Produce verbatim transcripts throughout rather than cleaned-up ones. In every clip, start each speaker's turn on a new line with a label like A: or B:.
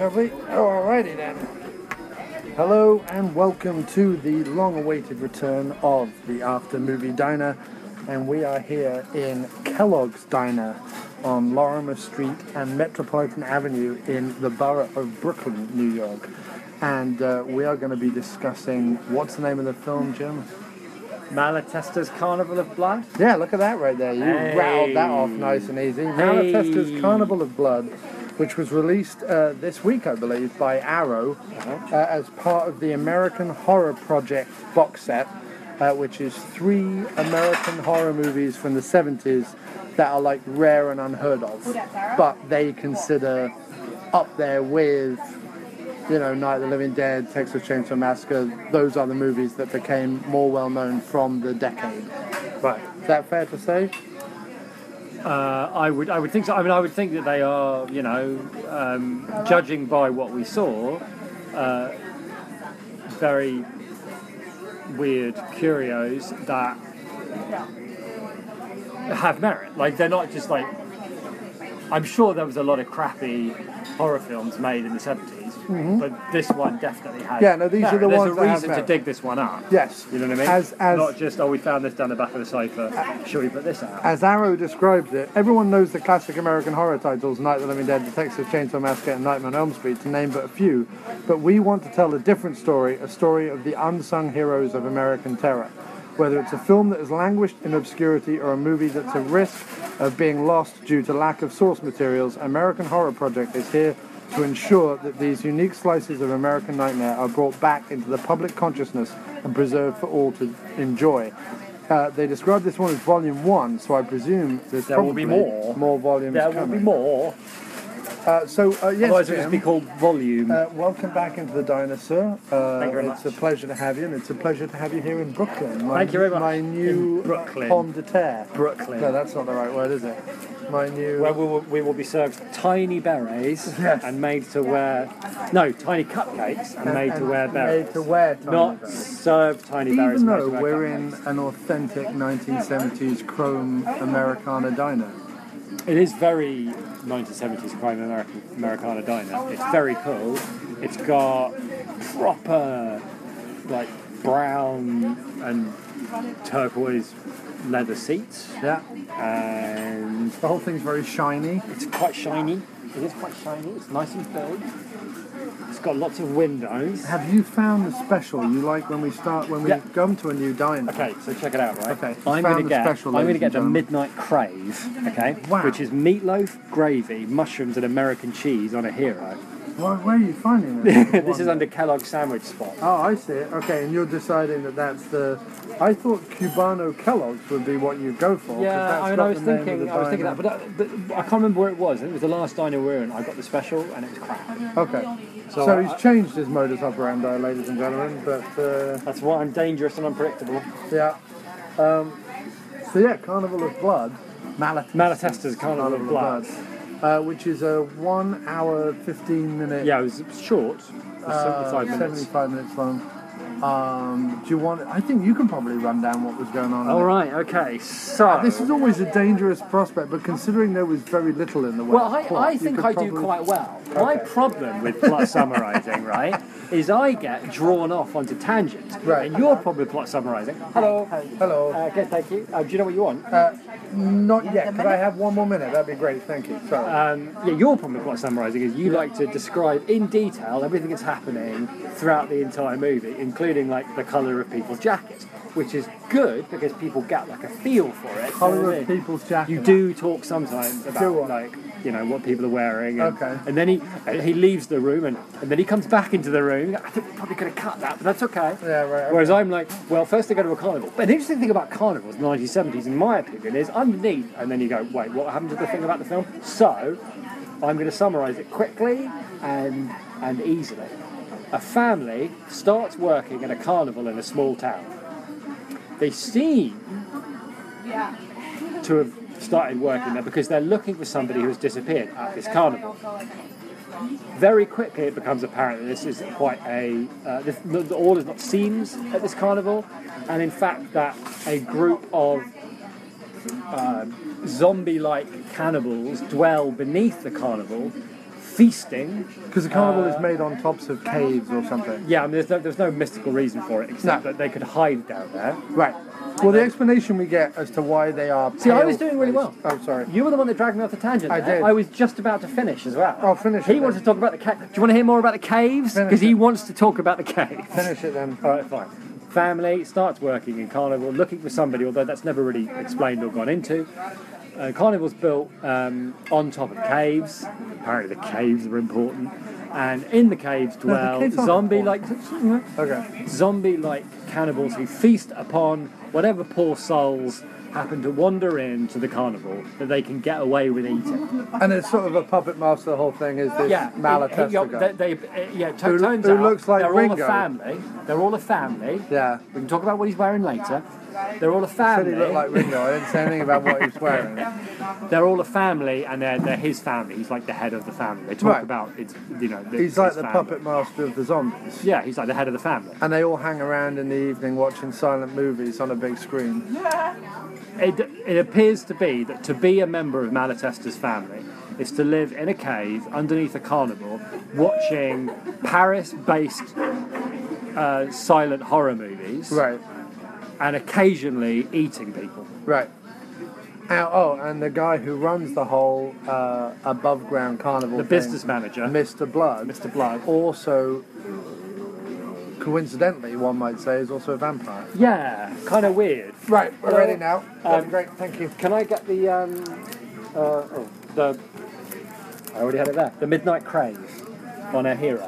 A: shall we? Alrighty then. Hello and welcome to the long-awaited return of the After Movie Diner, and we are here in Kellogg's Diner on Lorimer Street and Metropolitan Avenue in the borough of Brooklyn, New York. And uh, we are going to be discussing, what's the name of the film, Jim?
B: Malatesta's Carnival of Blood?
A: Yeah, look at that right there. You
B: hey.
A: rattled that off nice and easy. Hey. Malatesta's Carnival of Blood, which was released uh, this week, I believe, by Arrow uh-huh. uh, as part of the American Horror Project box set, uh, which is three American horror movies from the seventies that are like rare and unheard of, but they consider up there with, you know, Night of the Living Dead, Texas Chainsaw Massacre. Those are the movies that became more well known from the decade.
B: Right.
A: Is that fair to say?
B: Uh, I would, I would think so. I mean, I would think that they are, you know, um, judging by what we saw, uh, very weird curios that have merit. Like, they're not just like. I'm sure there was a lot of crappy horror films made in the seventies, mm-hmm. but this one definitely has.
A: Yeah, no, these
B: merit.
A: are the
B: There's
A: ones
B: a
A: that
B: reason
A: have
B: to dig this one up.
A: Yes,
B: you know what I mean.
A: As, as
B: not just oh, we found this down the back of the sofa. Uh, Should we put this out?
A: As Arrow describes it, everyone knows the classic American horror titles: Night of the Living Dead, The Texas Chainsaw Massacre, and Nightmare on Elm Street, to name but a few. But we want to tell a different story, a story of the unsung heroes of American terror. Whether it's a film that has languished in obscurity or a movie that's at risk of being lost due to lack of source materials, American Horror Project is here to ensure that these unique slices of American nightmare are brought back into the public consciousness and preserved for all to enjoy. Uh, they describe this one as volume one, so I presume there's
B: there will be more.
A: More volumes
B: There
A: coming.
B: will be more.
A: Uh, so, uh, yes,
B: Otherwise
A: Jim,
B: it would be called Volume.
A: Uh, welcome back into the diner, sir. Uh,
B: Thank you very
A: it's
B: much.
A: a pleasure to have you, and it's a pleasure to have you here in Brooklyn. My,
B: Thank you very much.
A: My new
B: In Brooklyn.
A: pomme de terre.
B: Brooklyn.
A: No, that's not the right word, is it? My new...
B: Where we will, we will be served tiny berets
A: Yes.
B: and made to wear... No, tiny cupcakes and,
A: and,
B: made to
A: and
B: wear berets.
A: Made to wear tiny
B: Not
A: berets.
B: served tiny berets.
A: Even
B: made
A: though
B: to wear
A: we're
B: cupcakes.
A: in an authentic nineteen seventies chrome Americana diner.
B: It is very nineteen seventies crime American Americana diner. It's very cool. It's got proper, like, brown and turquoise leather seats.
A: Yeah.
B: And
A: The whole thing's very shiny.
B: it's quite shiny. It is quite shiny. It's nice and big. It's got lots of windows.
A: Have you found the special you like when we start, when we
B: Yeah.
A: come to a new diner?
B: Okay, so check it out, right?
A: Okay,
B: I'm
A: found
B: going to
A: the
B: get.
A: special,
B: I'm going to
A: ladies
B: get
A: and
B: the
A: gentlemen.
B: midnight craze. Okay.
A: Wow.
B: Which is meatloaf, gravy, mushrooms, and American cheese on a hero.
A: Where, where are you finding this?
B: This is under Kellogg's sandwich spot.
A: Oh, I see it. Okay, and you're deciding that that's the... I thought Cubano Kellogg's would be what you'd go for. 'cause
B: Yeah,
A: that's
B: I mean,
A: got
B: I was
A: the name of
B: thinking,
A: the
B: I was thinking that,
A: diner.
B: but, uh, but I can't remember where it was. It was the last diner we were in. I got the special, and it was crap.
A: Okay.
B: So,
A: So,
B: I-
A: he's changed his modus operandi, ladies and gentlemen, but, uh,
B: That's why I'm dangerous and unpredictable.
A: yeah. Um, so, yeah, Carnival of Blood. Malatesta.
B: Malatesta's Carnival of Blood.
A: Uh, which is a one hour, fifteen minute...
B: Yeah, it was short. It was
A: uh,
B: seventy-five minutes.
A: seventy-five minutes long. Um, do you want... I think you can probably run down what was going on. in
B: All
A: it.
B: right, okay, so...
A: This is always a dangerous prospect, but considering there was very little in the way
B: Well,
A: of
B: I,
A: plot,
B: I
A: you
B: think
A: could
B: I
A: probably...
B: do quite well. My
A: Okay.
B: problem with plot summarising, right, is I get drawn off onto tangents.
A: Right.
B: And your problem with plot summarising... Hello.
A: Hello.
B: Uh, okay, thank you. Uh, do you know what you want?
A: Uh, not yet. Could I have one more minute? That'd be great. Thank you. Sorry.
B: Um, yeah, your problem with plot summarising is you like to describe in detail everything that's happening throughout the entire movie, including like the colour of people's jackets, which is good because people get like a feel for it.
A: Colour
B: you know what I
A: of
B: mean?
A: people's jacket.
B: You do talk sometimes about
A: Do I?
B: like you know what people are wearing, and,
A: Okay.
B: and then he uh, he leaves the room and, and then he comes back into the room. I think we're probably going to cut that, but that's okay.
A: Yeah, right. Okay.
B: Whereas I'm like, well, first they go to a carnival. But the interesting thing about carnivals in the nineteen seventies, in my opinion, is underneath, and then you go, wait, what happened to the thing about the film? So, I'm going to summarise it quickly and and easily. A family starts working at a carnival in a small town. They seem to have started working there because they're looking for somebody who has disappeared at this carnival. Very quickly it becomes apparent that this is quite a... Uh, this, the, the, all is not seems at this carnival, and in fact that a group of uh, zombie-like cannibals dwell beneath the carnival, feasting.
A: Because the carnival
B: Uh,
A: is made on tops of caves or something.
B: Yeah, I mean, there's no, there's no mystical reason for it except
A: No.
B: that they could hide down there.
A: Right. Well, the explanation we get as to why they are.
B: See, I
A: pale
B: was doing really well.
A: Oh, sorry.
B: You were the one that dragged me off the tangent.
A: I
B: there.
A: did.
B: I was just about to finish as well.
A: Oh, finish
B: He
A: it
B: wants
A: then.
B: to talk about the cave. Do you want to hear more about the caves?
A: Finish
B: Because he
A: it.
B: wants to talk about the caves.
A: Finish it then.
B: All right, fine. Family starts working in Carnival, looking for somebody, although that's never really explained or gone into. Uh, Carnival's built um, on top of caves. Apparently, the caves are important. And in the caves dwell
A: caves aren't
B: zombie-like,
A: Okay.
B: zombie-like cannibals who feast upon whatever poor souls happen to wander into the carnival that they can get away with eating.
A: And it's sort of a puppet master. The whole thing is this
B: Yeah,
A: Malatesta
B: he- he-
A: guy.
B: they, they, yeah, t-
A: Who-
B: turns
A: who
B: out
A: looks like
B: they're
A: Ringo.
B: all a family. They're all a family.
A: Yeah.
B: We can talk about what he's wearing later. They're all a
A: Said
B: family.
A: he looked like Ringo. I didn't say anything about what he was wearing.
B: They're all a family, and they're, they're his family. He's like the head of the family. They talk
A: Right.
B: about it's, you know,
A: He's
B: it's
A: like
B: his
A: the
B: family.
A: puppet master of the zombies.
B: Yeah, he's like the head of the family.
A: And they all hang around in the evening watching silent movies on a big screen.
B: It, it appears to be that to be a member of Malatesta's family is to live in a cave underneath a carnival watching Paris-based uh, silent horror movies
A: Right.
B: and occasionally eating people.
A: Right. Uh, oh, and the guy who runs the whole uh, above ground carnival
B: The
A: thing,
B: business manager,
A: Mister Blood,
B: Mister Blood.
A: also, coincidentally, one might say, is also a vampire.
B: Yeah, kind of weird.
A: Right, we're
B: Well,
A: ready now. That's
B: um,
A: great, thank you.
B: Can I get the um, uh, oh, the I already had it there. The Midnight Crave on our hero.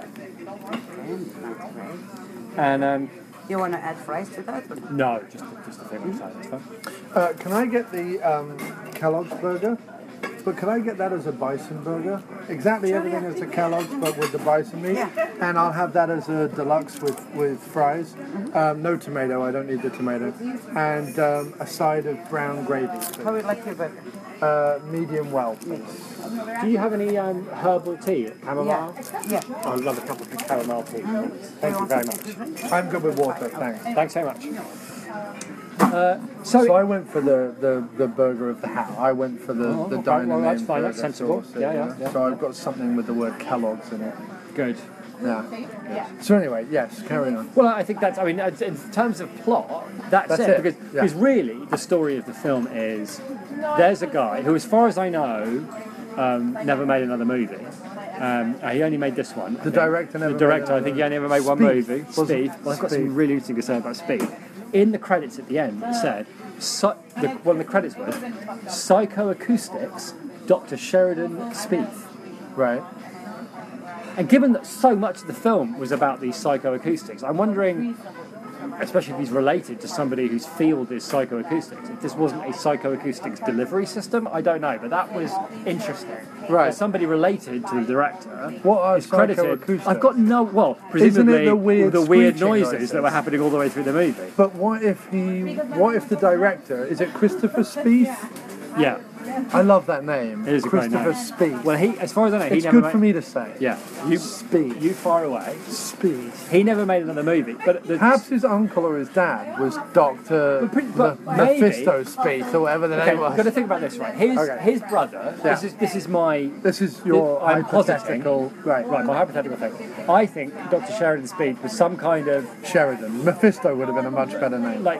B: And um,
C: You want to add fries to that? Or?
B: no, just just the thing on the side. That's fine.
A: Uh, can I get the um, Kellogg's burger? But can I get that as a bison burger? Exactly everything as the Kellogg's, but with the bison meat.
C: Yeah.
A: And I'll have that as a deluxe with, with fries. Um, no tomato, I don't need the tomato. And um, a side of brown gravy.
C: How would you like your burger?
A: Uh, medium well, please.
B: Do you have any um, herbal tea, chamomile?
C: Yeah. Yeah.
B: I would love a cup of chamomile tea. Thank you very much.
A: I'm good with water, thanks.
B: Thanks so much. Uh, so,
A: So I went for the, the, the burger of the hat. I went for the,
B: Oh,
A: the
B: okay,
A: diner
B: well, that's
A: name
B: fine, that's
A: burger
B: sensible.
A: sauce,
B: Yeah, yeah,
A: know.
B: yeah.
A: So I've got something with the word Kellogg's in it.
B: good.
A: Yeah. So anyway, yes, carry on.
B: Well, I think that's, I mean, in terms of plot, that's,
A: That's
B: it.
A: it,
B: Because,
A: yeah.
B: because really, the story of the film is there's a guy who, as far as I know, um, never made another movie. Um, uh, he only made this one. I
A: The
B: think.
A: director never
B: The director,
A: made
B: I think he
A: another-
B: only ever made one
A: Speed.
B: movie.
A: Was it?
B: Speed. Well, I've got
A: Speed.
B: something really interesting to say about Speed. In the credits at the end, it said, so, the, one of the credits was Psychoacoustics, Doctor Sheridan Spieth.
A: Right.
B: And given that so much of the film was about these psychoacoustics, I'm wondering, especially if he's related to somebody whose field is psychoacoustics, if this wasn't a psychoacoustics delivery system, I don't know, but that was interesting.
A: Right.
B: That somebody related to the director
A: What are
B: is credited.
A: psychoacoustics?
B: I've got no, well,
A: Isn't
B: presumably
A: it the weird
B: the weird
A: screeching
B: noises,
A: noises?
B: that were happening all the way through the movie.
A: But what if he? What if the director is it Christopher Spieth?
B: Yeah,
A: I love that name.
B: it is a great
A: Christopher
B: name.
A: Spieth.
B: Well, he, as far as I know, he
A: it's
B: never
A: good
B: made,
A: for me to say.
B: Yeah, you,
A: Spieth.
B: you far away.
A: Spieth.
B: He never made another movie, but the,
A: Perhaps his uncle or his dad was Doctor
B: But pretty- but
A: Me-
B: maybe-
A: Mephisto Spieth or whatever the
B: Okay,
A: name
B: you've
A: was.
B: got to think about this, right? His
A: Okay.
B: his brother.
A: Yeah.
B: This is this is my
A: This is your
B: I'm positing.
A: hypothetical. Right.
B: right my hypothetical thing. I think Doctor Sheridan Speed was some kind of
A: Sheridan. Mephisto would have been a much better name.
B: like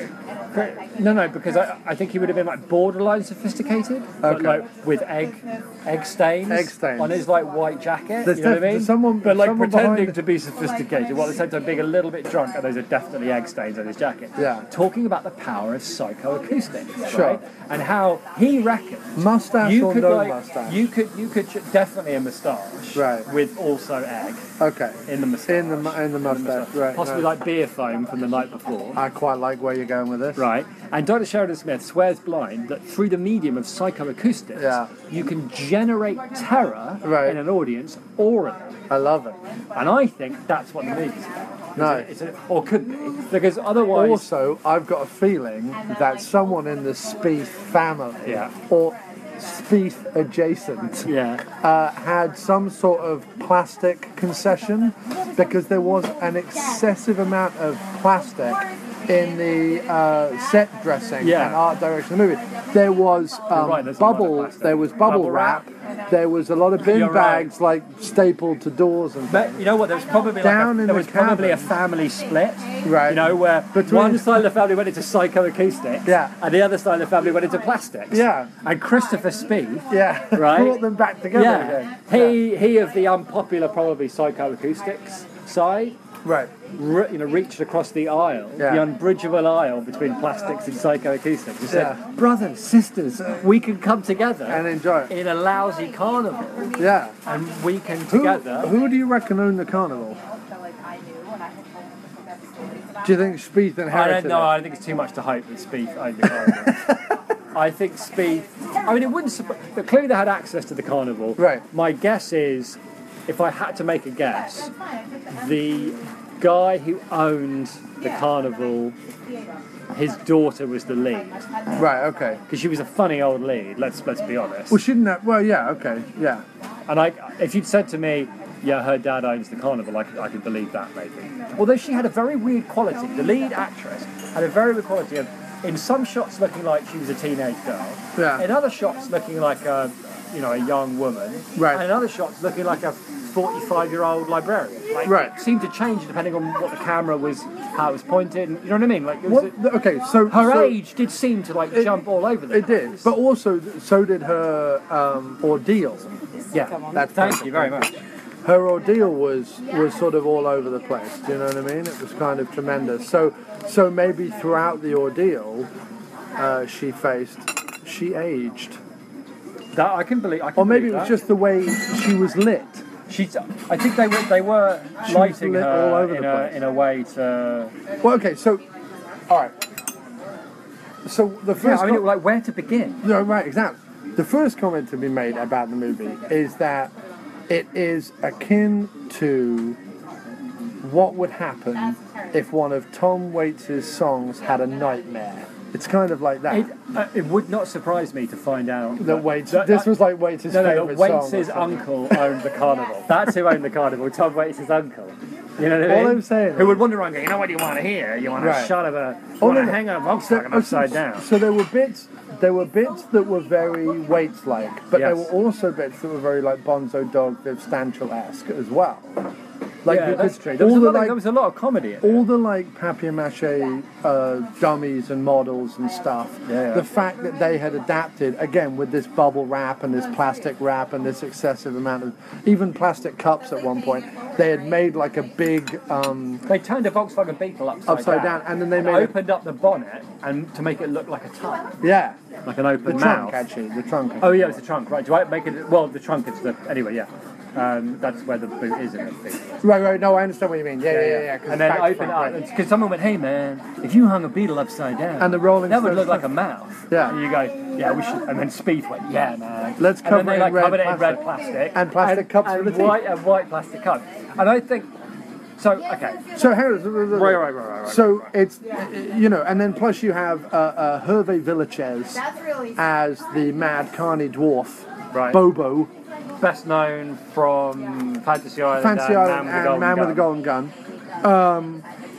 B: no no because I, I think he would have been like borderline sophisticated, but
A: Okay.
B: like with egg egg stains,
A: Egg stains.
B: on his like white jacket.
A: There's
B: you know what I
A: def-
B: mean?
A: there's someone-
B: but like
A: someone
B: pretending
A: behind-
B: to be sophisticated while at the same time being a little bit drunk, and those are definitely egg stains on his jacket.
A: Yeah.
B: Talking about the power of psychoacoustics,
A: Sure.
B: right? And how he reckons
A: Mustache
B: you
A: or
B: could
A: no
B: like
A: mustache?
B: you could you could ch- definitely a moustache,
A: Right.
B: with also egg
A: Okay.
B: in the moustache,
A: In the mu- in the mustache, right?
B: possibly
A: no.
B: like beer foam from the night before.
A: I quite like where you're going with this.
B: Right, and Doctor Sheridan Smith swears blind that through the medium of psychoacoustics,
A: Yeah.
B: you can generate terror
A: Right.
B: in an audience orally.
A: I love it.
B: And I think that's what the movie's about.
A: No.
B: It's a, or could be, because otherwise,
A: Also, I've got a feeling that someone in the Spieth family
B: Yeah.
A: or Spieth adjacent
B: yeah,
A: uh, had some sort of plastic concession because there was an excessive amount of plastic in the uh, set dressing
B: Yeah.
A: and art direction of the movie. There was um,
B: right, there's a lot of
A: bubble,
B: plastic.
A: there was bubble,
B: Bubble
A: wrap,
B: wrap.
A: There was a lot of bin
B: You're right.
A: bags like stapled to doors and
B: But
A: things.
B: you know what? There was probably
A: Down
B: like a,
A: in
B: there
A: the
B: was probably a
A: cabin.
B: family split,
A: Right.
B: You know, where
A: Between-
B: one side of the family went into psychoacoustics,
A: Yeah.
B: and the other side of the family went into plastics.
A: Yeah.
B: And Christopher Speed,
A: Yeah,
B: Right.
A: brought them back together
B: yeah,
A: again.
B: he he of the unpopular probably psychoacoustics side,
A: Right.
B: re, you know, reached across the aisle,
A: Yeah.
B: the unbridgeable aisle between plastics and psychoacoustics, and said,
A: Yeah.
B: "Brothers, sisters, we can come together
A: And enjoy it.
B: in a lousy carnival,
A: Yeah.
B: and we can
A: Who,
B: together."
A: who do you reckon owned the carnival? Do you think Spieth
B: I
A: inherited
B: don't know.
A: it?
B: I think it's too much to hope that Spieth owned the carnival. I think Spieth. I mean, it wouldn't. surpri- But clearly, they had access to the carnival.
A: Right.
B: My guess is, if I had to make a guess, the guy who owned the carnival, his daughter was the lead
A: Right, okay.
B: because she was a funny old lead. Let's let's be honest.
A: Well, shouldn't that... Well, yeah, okay, yeah.
B: And I, if you'd said to me, yeah, her dad owns the carnival, I could, I could believe that maybe. Although she had a very weird quality. The lead actress had a very weird quality of, in some shots looking like she was a teenage girl,
A: Yeah.
B: in other shots looking like a, you know, a young woman,
A: Right.
B: and in other shots looking like a forty-five-year-old librarian. Like,
A: Right.
B: It seemed to change depending on what the camera was, how it was pointed. And, you know what I mean? Like it was
A: What, okay, so...
B: her
A: so
B: age did seem to like
A: It-
B: jump all over the
A: It did,
B: place.
A: but also so did her um, ordeal.
B: yeah.
A: That's
B: Thank you very much.
A: Her ordeal was was sort of all over the place. Do you know what I mean? It was kind of tremendous. So so maybe throughout the ordeal, uh, she faced, she aged,
B: That I can believe. I can
A: or maybe it
B: believe
A: was
B: that.
A: just the way she was lit.
B: She's. I think they were. They were
A: She was
B: lighting
A: lit
B: her
A: all over
B: in
A: the
B: a
A: place.
B: in a way to.
A: Well, okay, so all right. So the
B: Yeah,
A: first,
B: I mean,
A: com-
B: like where to begin?
A: no, right, exactly. The first comment to be made about the movie is that it is akin to what would happen if one of Tom Waits' songs had a nightmare. It's kind of like that.
B: It, uh, it would not surprise me to find out
A: that Waits,
B: that-
A: this was like Waits'
B: no, no,
A: favourite
B: that
A: song. or
B: Waits'
A: something.
B: uncle owned the carnival. That's who owned the carnival. Tom Waits' uncle. You know what I
A: All
B: mean?
A: I'm saying
B: Who
A: is-
B: would wander around going, you know what you want to hear? You want a
A: Right.
B: shot of a, you
A: Oh,
B: want
A: no,
B: to
A: no.
B: hang a
A: So,
B: Volkswagen
A: oh,
B: upside
A: so-
B: down.
A: So there were bits, there were bits that were very Waits-like, but there
B: Yes.
A: were also bits that were very like Bonzo Dog, Viv Stanchel-esque as well. Like
B: yeah,
A: because
B: that's true. There was,
A: all
B: a
A: the
B: lot of,
A: like
B: there was a lot of comedy in it.
A: all the like papier-mâché uh, dummies and models and stuff.
B: Yeah, yeah.
A: The fact that they had adapted again with this bubble wrap and this plastic wrap and this excessive amount of even plastic cups at one point. They had made like a big um,
B: They turned a Volkswagen Beetle upside,
A: Upside down, and then they made it-
B: opened up the bonnet and to make it look like a tub,
A: yeah,
B: like an open
A: the
B: mouth.
A: trunk actually, the trunk.
B: Oh yeah, it's the trunk, right? Do I make it? Well, the trunk is the anyway. Yeah, um, that's where the boot is in the thing.
A: Right, right. No, I understand what you mean. Yeah, yeah, yeah. yeah, 'cause
B: and then
A: it's back to
B: open it
A: front,
B: up
A: right.
B: because someone went, "Hey man, if you hung a beetle upside down,
A: And the Rolling
B: that would
A: Stones-
B: look like a mouth."
A: Yeah.
B: And you go, "Yeah, we should." And then Spieth went, "Yeah, man."
A: Let's
B: and
A: cover
B: then they
A: it in
B: like
A: red
B: covered it in red
A: plastic.
B: plastic
A: And plastic cups
B: and
A: for the tea.
B: white and white plastic cups. And I think so. Okay,
A: So, hang on.
B: Right, right, right, right, right,
A: So it's uh, you know, and then plus you have uh, uh, Hervé Villachez as the mad carny dwarf,
B: Right.
A: Bobo,
B: best known from Fantasy Island,
A: Fancy
B: and
A: Island,
B: Man with the
A: and Man with the
B: Golden
A: Golden Gun. Um,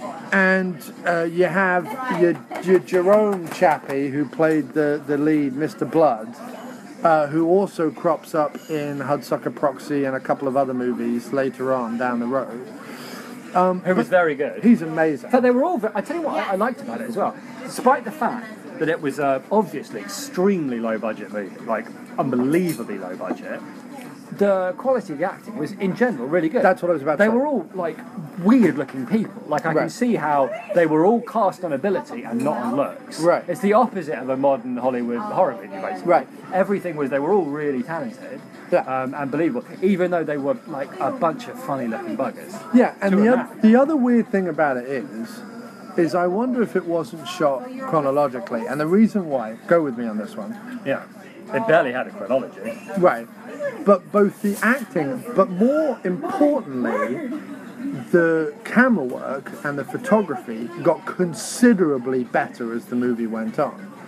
A: and uh, you have your, your Jerome chappie who played the, the lead, Mister Blood, uh, who also crops up in Hudsucker Proxy and a couple of other movies later on down the road.
B: Gun, who was very good.
A: He's amazing.
B: So they were all. ve- I tell you what I, I liked about it as well, despite the fact that it was uh, obviously extremely low budget movie, like unbelievably low budget. The quality of the acting was, in general, really good.
A: That's what I was about to
B: They
A: say.
B: were all like weird-looking people. Like I can
A: Right.
B: see how they were all cast on ability and not on looks.
A: Right.
B: It's the opposite of a modern Hollywood horror video, basically.
A: Right.
B: Everything was. They were all really talented.
A: Yeah.
B: Um, and believable, even though they were like a bunch of funny-looking buggers.
A: Yeah, and
B: To
A: the
B: a
A: other,
B: man.
A: the other weird thing about it is, is I wonder if it wasn't shot chronologically, and the reason why, go with me on this one,
B: Yeah. It barely had a chronology.
A: right, but both the acting, but more importantly, the camera work and the photography got considerably better as the movie went on.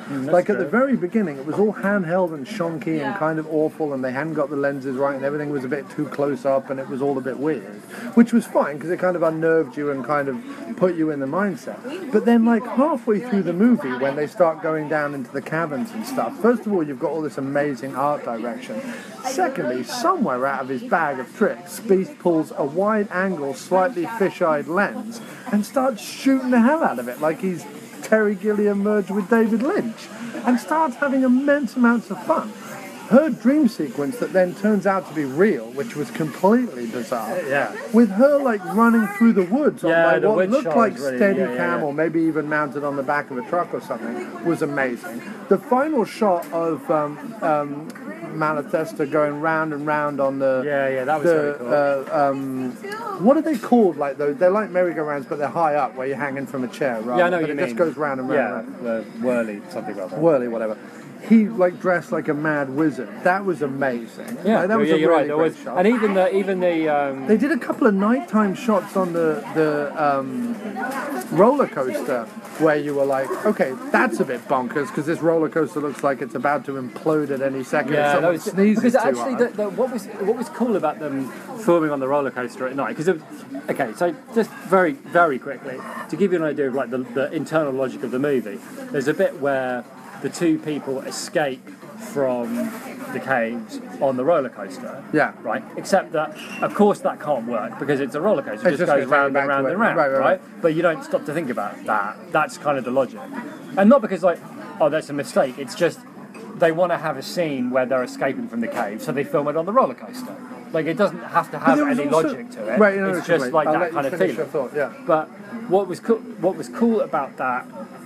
B: that's
A: like at the
B: true.
A: very beginning, it was all handheld and shonky and kind of awful, and they hadn't got the lenses right, and everything was a bit too close up, and it was all a bit weird, which was fine because it kind of unnerved you and kind of put you in the mindset. But then, like halfway through the movie, when they start going down into the caverns and stuff, first of all, you've got all this amazing art direction. Secondly, somewhere out of his bag of tricks, Beast pulls a wide-angle, slightly fish-eyed lens and starts shooting the hell out of it like he's Terry Gilliam merged with David Lynch, and starts having immense amounts of fun. Her dream sequence that then turns out to be real, which was completely bizarre.
B: Yeah.
A: With her like running through the woods on
B: Yeah,
A: like
B: the
A: what
B: wood
A: looked
B: shot
A: like
B: was really-
A: steady
B: yeah, yeah,
A: cam
B: yeah.
A: or maybe even mounted on the back of a truck or something was amazing. The final shot of um, um, Malatesta going round and round on the
B: Yeah, yeah, that was
A: the,
B: very cool.
A: uh, um, what are they called? Like those? They're like merry-go-rounds, but they're high up where you're hanging from a chair. Right?
B: Yeah, I know
A: but
B: what
A: it
B: you
A: just
B: mean.
A: goes round and round.
B: Yeah,
A: and round.
B: the whirly, something like that.
A: Whirly, whatever. He like dressed like a mad wizard. That was amazing.
B: Yeah,
A: Like, that was
B: yeah,
A: a
B: you're
A: really
B: right. There
A: great
B: was,
A: shot.
B: and even the even the um,
A: They did a couple of nighttime shots on the the um, roller coaster where you were like, okay, that's a bit bonkers because this roller coaster looks like it's about to implode at any second if
B: yeah, that
A: someone
B: was,
A: sneezes
B: because
A: too
B: actually,
A: hard.
B: the, the, what was what was cool about them filming on the roller coaster at night? Because okay, so just very very quickly to give you an idea of like the, the internal logic of the movie, there's a bit where the two people escape from the caves on the roller coaster.
A: Yeah.
B: Right. Except that, of course, that can't work because it's a roller coaster. It
A: It's
B: just
A: just
B: goes
A: gonna
B: round
A: take
B: and
A: you back
B: round
A: to
B: and
A: it.
B: round.
A: Right, right, right.
B: But you don't stop to think about that. That's kind of the logic, and not because like, oh, that's a mistake. It's just they want to have a scene where they're escaping from the cave, so they film it on the roller coaster. Like it doesn't have to have
A: there was
B: any
A: also-
B: logic to it.
A: Right, no, no,
B: it's just
A: wait.
B: like
A: I'll
B: that
A: let you
B: kind of
A: finish
B: feeling.
A: your thought, yeah.
B: But what was cool, what was cool about that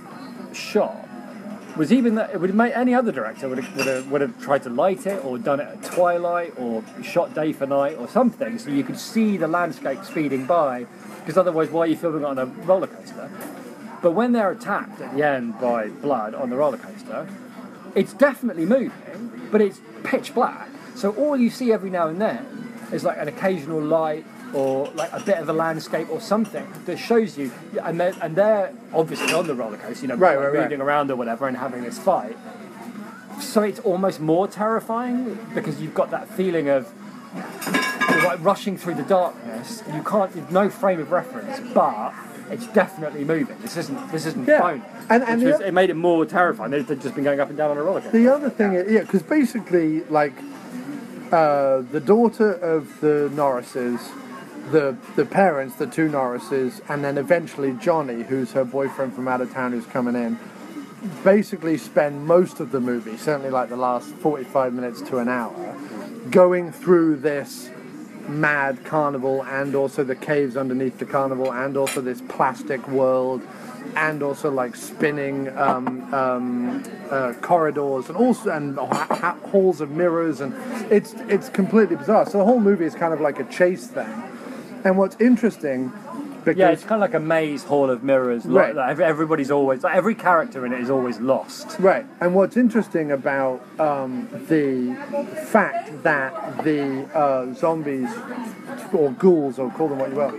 B: shot was even that it would make any other director would have, would have would have tried to light it or done it at twilight or shot day for night or something, so you could see the landscape speeding by. Because otherwise, why are you filming it on a roller coaster? But when they're attacked at the end by blood on the roller coaster, it's definitely moving, but it's pitch black. So all you see every now and then is like an occasional light or like a bit of a landscape or something that shows you, and they're, and they're obviously on the roller coaster, you know,
A: Right,
B: like
A: right, right.
B: moving around or whatever and having this fight. So it's almost more terrifying because you've got that feeling of you're like rushing through the darkness. You can't, there's no frame of reference, but it's definitely moving. This isn't, this isn't
A: Yeah.
B: phony.
A: And- and
B: Which
A: the
B: was,
A: o-
B: it made it more terrifying. They'd they'd just been going up and down on a roller coaster.
A: The other thing is, yeah, because basically, like, uh, the daughter of the Norrises, the the parents, the two Norrises, and then eventually Johnny, who's her boyfriend from out of town who's coming in, basically spend most of the movie, certainly like the last forty-five minutes to an hour, going through this mad carnival and also the caves underneath the carnival and also this plastic world and also like spinning um, um, uh, corridors and also and ha- ha- halls of mirrors, and it's it's completely bizarre. So the whole movie is kind of like a chase thing. And what's interesting, because
B: Yeah, it's kind of like a maze, hall of mirrors. Like,
A: Right.
B: like every- everybody's always, like every character in it is always lost.
A: right, and what's interesting about um, the fact that the uh, zombies or ghouls, or call them what you will.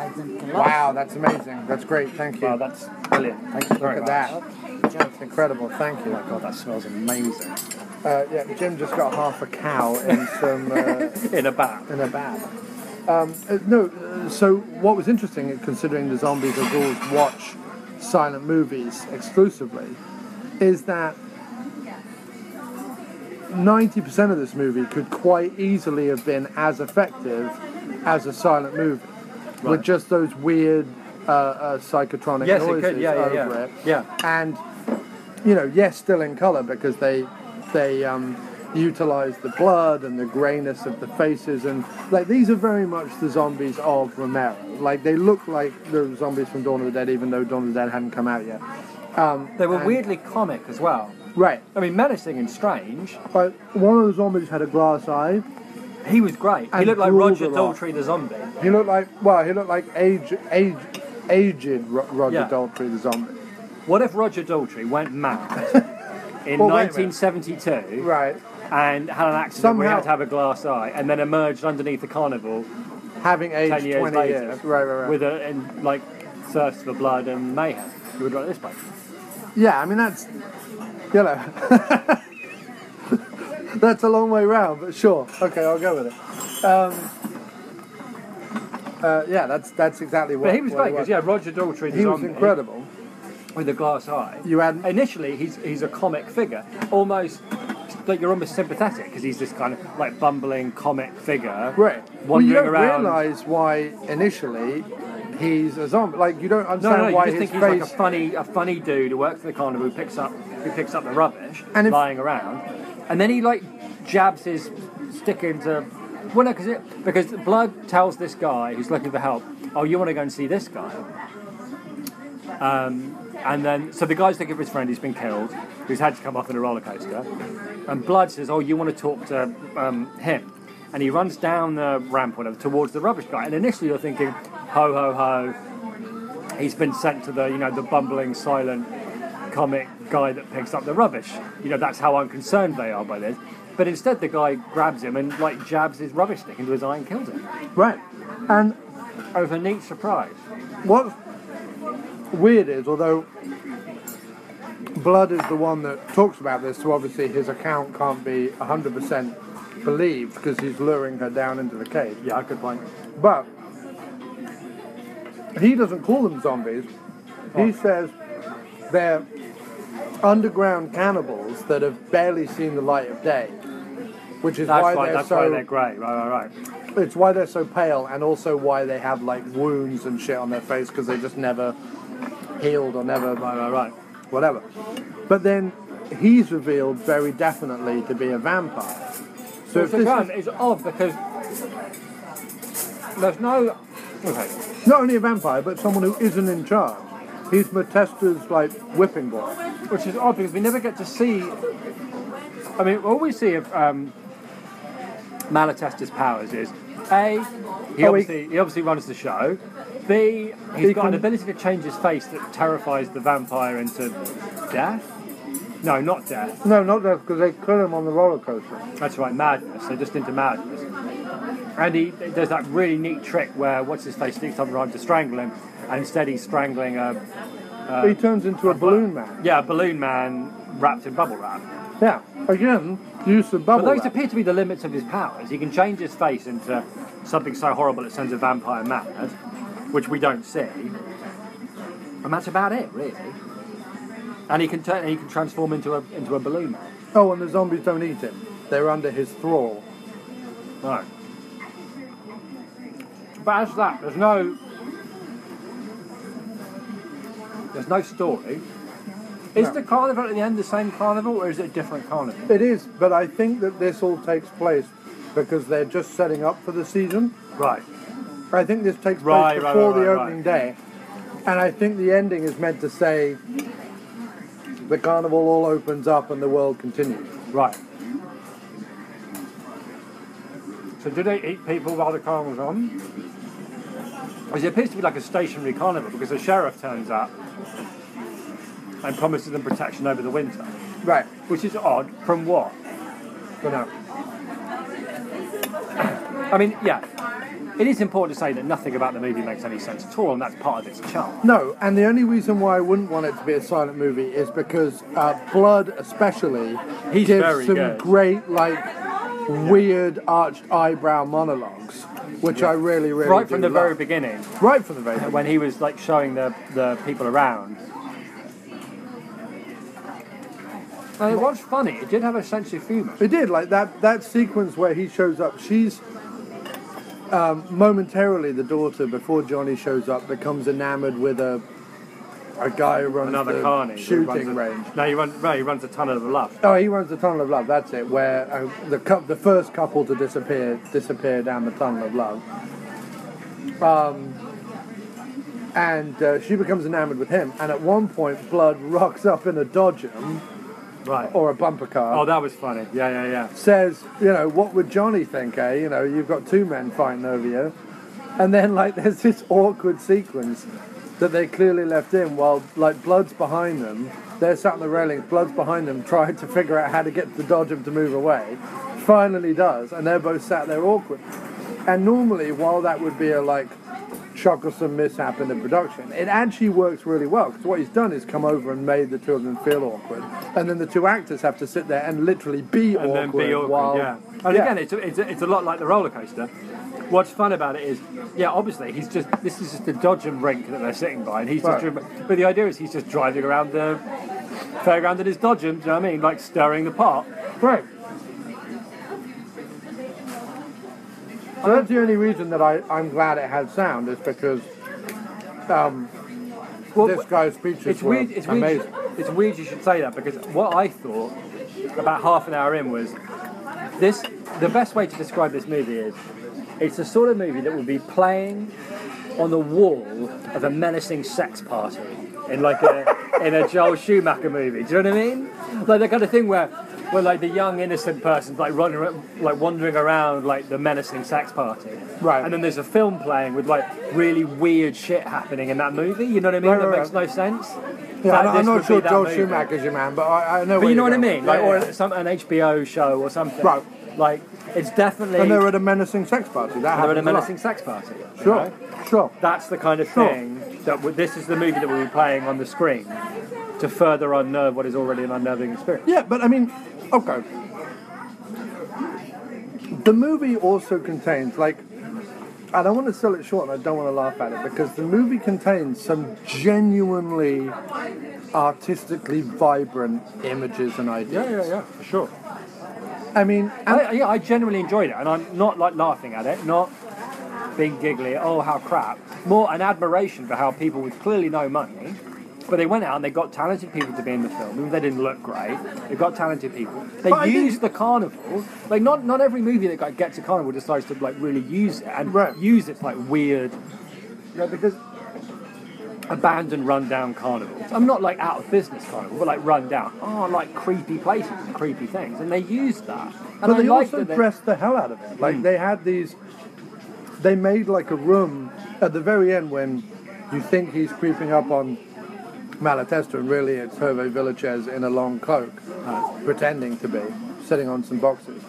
A: Wow, that's amazing. That's great. Thank you.
B: Wow, that's brilliant. Thank you very
A: Look at
B: much.
A: that. That's incredible. Thank you.
B: Oh my god, that smells amazing.
A: Uh, yeah, Jim just got half a cow in some uh,
B: In a bat.
A: in a bag. Um, uh, no, uh, so what was interesting, considering the zombies or ghouls watch silent movies exclusively, is that ninety percent of this movie could quite easily have been as effective as a silent movie, with
B: Right.
A: just those weird uh, uh, psychotronic
B: Yes, it
A: noises
B: could. Yeah, yeah,
A: over
B: yeah.
A: it.
B: Yeah.
A: And, you know, yes, still in colour because they they um, utilise the blood and the greyness of the faces, and like these are very much the zombies of Romero. Like they look like the zombies from Dawn of the Dead, even though Dawn of the Dead hadn't come out yet. Um,
B: They were
A: and-
B: weirdly comic as well.
A: right.
B: I mean, menacing and strange.
A: But one of the zombies had a glass eye.
B: He was great. He
A: And
B: looked like
A: drooled
B: Roger
A: a lot.
B: Daltrey the zombie.
A: He looked like well, he looked like age, age, aged Ro- Roger
B: Yeah.
A: Daltrey the zombie.
B: What if Roger Daltrey went mad in
A: Well, wait a
B: nineteen seventy-two
A: Right.
B: and had an accident where he
A: Somehow-
B: had to have a glass eye and then emerged underneath the carnival
A: Having aged
B: ten years
A: twenty
B: later
A: years. Right, right, right.
B: with a and, like thirst for blood and mayhem? You would like this place.
A: Yeah, I mean that's You know. That's a long way round, but sure. Okay, I'll go with it. Um, uh, yeah, that's that's exactly what.
B: But he was
A: what
B: great because yeah, Roger Daltrey.
A: he was incredible.
B: with a glass eye.
A: You had
B: initially he's he's a comic figure, almost like you're almost sympathetic because he's this kind of like bumbling comic figure,
A: right. Well, you
B: wandering
A: don't
B: around.
A: realise why initially he's a zombie. Like you don't
B: No,
A: understand
B: no, you
A: why
B: just
A: his
B: think he's
A: face.
B: like a funny, a funny dude who works for the carnival who picks up, who picks up the rubbish
A: And if-
B: lying around, and then he like jabs his stick into. Well, no, because it because Blood tells this guy who's looking for help, "Oh, you want to go and see this guy?" Um, and then so the guy's looking for his friend who's been killed, who's had to come off in a roller coaster, and Blood says, "Oh, you want to talk to um, him?" And he runs down the ramp whatever, towards the rubbish guy, and initially you're thinking, "Ho ho ho." He's been sent to the, you know, the bumbling, silent comic guy that picks up the rubbish. You know, that's how unconcerned they are by this. But instead, the guy grabs him and like jabs his rubbish stick into his eye and kills him.
A: Right. And
B: It was a neat surprise.
A: what's weird is, although Blood is the one that talks about this, so obviously his account can't be one hundred percent believed because he's luring her down into the cave.
B: Yeah, good point.
A: But he doesn't call them zombies. He says they're underground cannibals that have barely seen the light of day, which is
B: That's
A: why
B: right.
A: they're
B: That's
A: so.
B: why they're grey. Right, right, right.
A: It's why they're so pale, and also why they have like wounds and shit on their face because they just never healed or never
B: Right, right, right.
A: whatever. But then he's revealed very definitely to be a vampire. So
B: So
A: if
B: it's,
A: this
B: again,
A: is
B: it's odd because there's no. Okay.
A: not only a vampire but someone who isn't in charge, he's Matesta's like whipping boy.
B: Which is odd because we never get to see. I mean, all we see of um, Malatesta's powers is A, he
A: Oh, he-
B: obviously he obviously runs the show. B, he's
A: He
B: got
A: can-
B: an ability to change his face that terrifies the vampire into death. No, not death.
A: No, not that because they kill him on the roller coaster.
B: That's right, madness. So just into madness. And he does that really neat trick where what's his face sneaks up behind to strangle him, and instead he's strangling a
A: he turns into a balloon man.
B: yeah a balloon man wrapped in bubble wrap.
A: Yeah, again, use of
B: But
A: bubble
B: those
A: wrap.
B: appear to be the limits of his powers. He can change his face into something so horrible it sends a vampire mad, which we don't see. And that's about it, really. And he can turn, he can transform into a into a balloon man.
A: Oh, and the zombies don't eat him. They're under his thrall.
B: Right. But as that, there's no there's no story. Is
A: No.
B: the carnival at the end the same carnival, or is it a different carnival?
A: It is, but I think that this all takes place because they're just setting up for the season.
B: Right.
A: I think this takes place
B: Right, right,
A: before
B: right,
A: the
B: right,
A: opening day. And I think the ending is meant to say the carnival all opens up and the world continues.
B: Right. So do they eat people while the carnival's on? Because it appears to be like a stationary carnival because the sheriff turns up and promises them protection over the winter.
A: Right.
B: Which is odd. From what?
A: Don't know.
B: I mean, yeah. It is important to say that nothing about the movie makes any sense at all, and that's part of its charm.
A: No, and the only reason why I wouldn't want it to be a silent movie is because uh, Blood, especially,
B: He's
A: gives
B: very
A: some
B: good.
A: great, like, weird arched eyebrow monologues, which I really, really
B: Right
A: do
B: from the
A: love.
B: very beginning,
A: Right from the very beginning.
B: when he was like showing the, the people around. And it was funny. It did have a sense of humour.
A: It did, like that, that sequence where he shows up, she's um, momentarily the daughter, before Johnny shows up, becomes enamoured with a a guy who runs
B: Another
A: the
B: carny. who
A: shooting
B: runs a-
A: range.
B: No, he runs. No, he runs a tunnel of love.
A: Oh, he runs the Tunnel of Love, that's it, where uh, the cou- the first couple to disappear disappear down the Tunnel of Love. Um, and uh, she becomes enamoured with him, and at one point Blood rocks up in a Dodgem,
B: Right.
A: or a bumper car,
B: Oh, that was funny. Yeah, yeah, yeah.
A: says, you know, what would Johnny think, eh? You know, you've got two men fighting over you. And then, like, there's this awkward sequence that they clearly left in while, like, Blood's behind them. They're sat on the railings, Blood's behind them, trying to figure out how to get the Dodgem to move away. Finally does, and they're both sat there awkward. And normally, while that would be a, like, troublesome mishap in the production. It actually works really well because what he's done is come over and made the two of them feel awkward, and then the two actors have to sit there and literally be
B: and
A: awkward.
B: then be awkward,
A: while,
B: yeah. And
A: yeah.
B: again, it's a, it's, a, it's a lot like the roller coaster. What's fun about it is, yeah, obviously he's just this is just the Dodgem rink that they're sitting by, and he's just.
A: Right.
B: But the idea is he's just driving around the fairground in his Dodgem. Do you know what I mean? Like stirring the pot.
A: Right. So that's the only reason that I, I'm glad it had sound is because um,
B: Well,
A: this guy's speeches
B: It's
A: were
B: weird. It's
A: amazing.
B: weird. It's weird you should say that because what I thought about half an hour in was this. The best way to describe this movie is it's the sort of movie that would be playing on the wall of a menacing sex party in like a in a Joel Schumacher movie. Do you know what I mean? Like the kind of thing where where like the young innocent person's like running like wandering around like the menacing sex party.
A: Right.
B: And then there's a film playing with like really weird shit happening in that movie. You know what I mean?
A: Right,
B: that
A: right,
B: makes no sense.
A: Yeah,
B: Like,
A: I'm, I'm
B: this
A: not
B: would
A: sure
B: be that
A: Joel
B: movie.
A: Schumacher's your man, but I, I know
B: But
A: where
B: you know
A: you're
B: what I
A: going.
B: mean? Like,
A: Yeah,
B: or
A: yeah.
B: some an H B O show or something.
A: Right.
B: Like, it's definitely.
A: And they're at a menacing sex party. That
B: they're at a
A: happens a lot.
B: menacing sex party. you
A: Sure,
B: know?
A: sure.
B: That's the kind of
A: Sure.
B: thing that w- this is the movie that we'll be playing on the screen to further unnerve what is already an unnerving experience.
A: Yeah, but I mean, okay. The movie also contains, like, I don't want to sell it short and I don't want to laugh at it because the movie contains some genuinely artistically vibrant images and ideas.
B: Yeah, yeah, yeah, for sure.
A: I mean, and
B: I, yeah, I genuinely enjoyed it, and I'm not like laughing at it, not being giggly. Oh, how crap! More an admiration for how people with clearly no money, but they went out and they got talented people to be in the film. Even if they didn't look great, they got talented people. They
A: But I
B: used
A: think-
B: the carnival. Like not not every movie that like, gets a carnival decides to like really use it and
A: Right.
B: use its like weird, you know, because. Abandoned, run-down carnivals. I'm not like out of business carnival, but like run-down. Oh, like creepy places and creepy things, and they used that. And
A: but
B: I
A: they
B: liked
A: also
B: that they-
A: dressed the hell out of it. Like, they had these... They made, like, a room at the very end when you think he's creeping up on Malatesta, and really it's Hervé Villachez in a long cloak, uh, pretending to be, sitting on some boxes.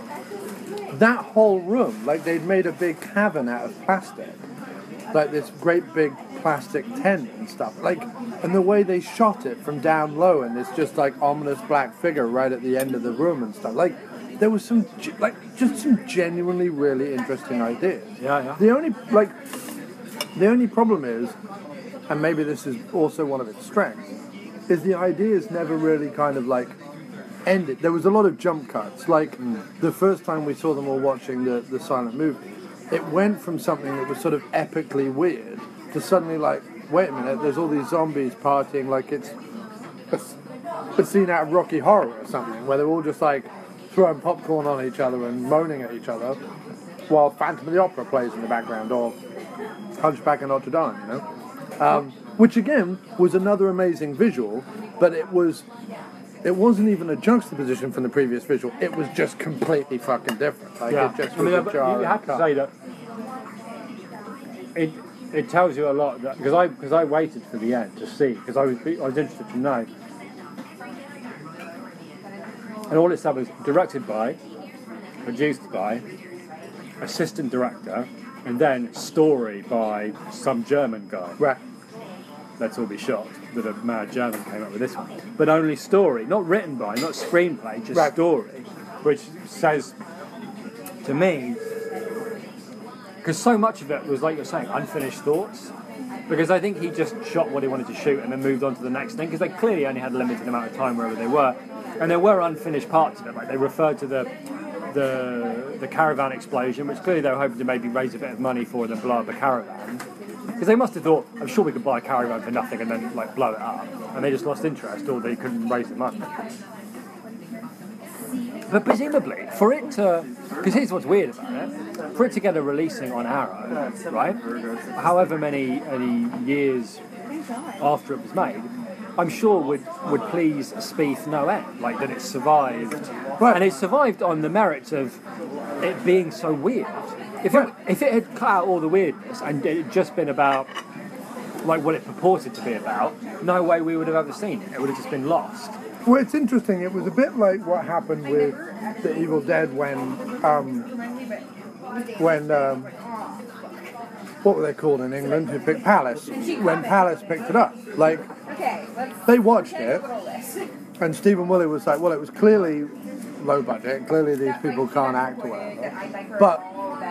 A: That whole room, like, they'd made a big cavern out of plastic. Like this great big plastic tent and stuff. Like, and the way they shot it from down low, and this just like ominous black figure right at the end of the room and stuff. Like, there was some, ge- like, just some genuinely really interesting ideas.
B: Yeah, yeah.
A: The only, like, the only problem is, and maybe this is also one of its strengths, is the ideas never really kind of like ended. There was a lot of jump cuts. Like, the first time we saw them all watching the, the silent movie, it went from something that was sort of epically weird to suddenly like, wait a minute, there's all these zombies partying like it's a, a scene out of Rocky Horror or something, where they're all just like throwing popcorn on each other and moaning at each other while Phantom of the Opera plays in the background, or Hunchback of Notre Dame, you know? Um, which again was another amazing visual, but it was it wasn't even a juxtaposition from the previous visual. It was just completely fucking different. Like,
B: Yeah,
A: it just
B: I mean,
A: was a
B: but
A: jar
B: you
A: and
B: have
A: a
B: to
A: cut.
B: say that it it tells you a lot that because I because I waited for the end to see because I was I was interested to know, and all it said was directed by, produced by, assistant director, and then story by some German guy.
A: Right.
B: Let's all be shocked that a mad German came up with this one. But only story, not written by, not screenplay, just
A: Right.
B: story, which says to me, because so much of it was, like you're saying, unfinished thoughts. Because I think he just shot what he wanted to shoot and then moved on to the next thing, because they clearly only had a limited amount of time wherever they were. And there were unfinished parts of it, like they referred to the the the caravan explosion, which clearly they were hoping to maybe raise a bit of money for and then blow up a caravan. Because they must have thought, I'm sure we could buy a caravan for nothing and then like blow it up. And they just lost interest, or they couldn't raise the money. But presumably, for it to, because here's what's weird about it, for it to get a releasing on Arrow, right, however many, many years after it was made, I'm sure would, would please Spieth no end, like that it survived.
A: Right.
B: And it survived on the merits of it being so weird. If it, if it had cut out all the weirdness and it had just been about like what it purported to be about, no way we would have ever seen it. It would have just been lost.
A: Well, it's interesting. It was a bit like what happened with The Evil Dead when, um, when um, what were they called in England? Who picked Palace? When Palace picked it up, like they watched it, and Stephen Woolley was like, well, it was clearly low budget. Clearly, these people can't act or whatever. But